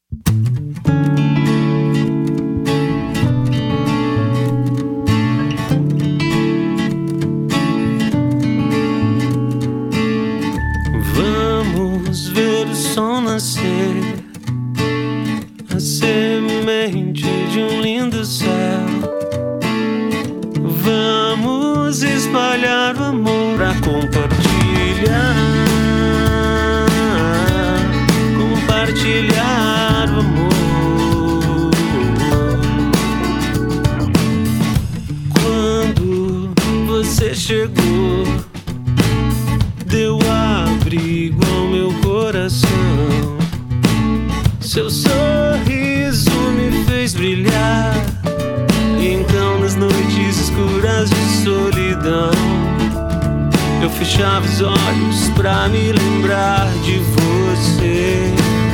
Vamos ver o sol nascer, a semente de um lindo céu. Vamos espalhar o amor pra compartilhar o amor. Quando você chegou, deu abrigo ao meu coração. Seu sorriso me fez brilhar. Então nas noites escuras de solidão, eu fechava os olhos pra me lembrar de você.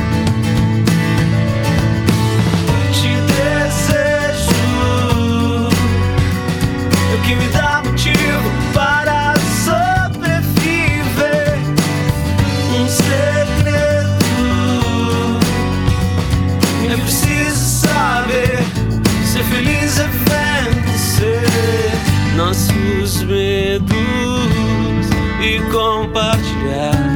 Te desejo, é o que me dá motivo para sobreviver. Um segredo, é preciso saber, ser feliz é vencer nossos medos e compartilhar.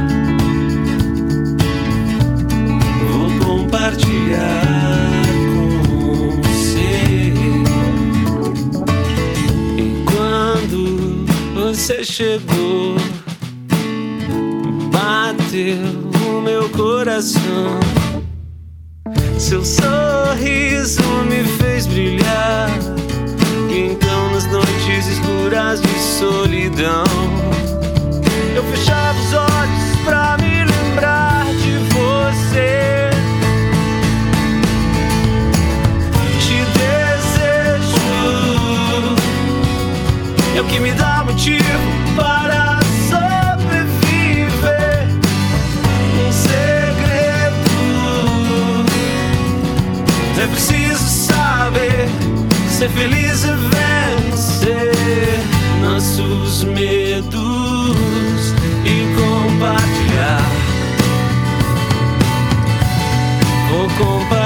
Vou compartilhar com você. E quando você chegou, bateu o meu coração. Seu sorriso me fez brilhar. Então nas noites escuras de solidão, eu fechava os olhos pra me lembrar de você. Te desejo, é o que me dá motivo para sobreviver. Um segredo, é preciso saber, ser feliz é vencer nossos medos e compartilhar. Vou compartilhar.